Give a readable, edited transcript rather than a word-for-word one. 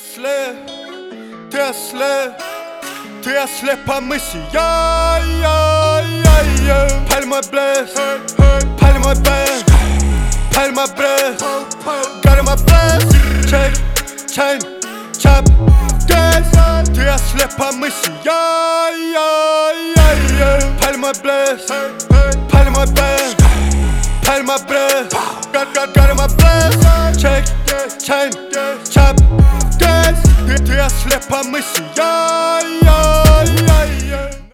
Till jag släpper missi, Palma bless, Palma band, Palma breath, got my bless, check, chain, chop, gas. Till jag släpper missi, Palma bless, Palma band, Palma breath, got my bless, check, chain, chop, gas. Till jag släpper missi,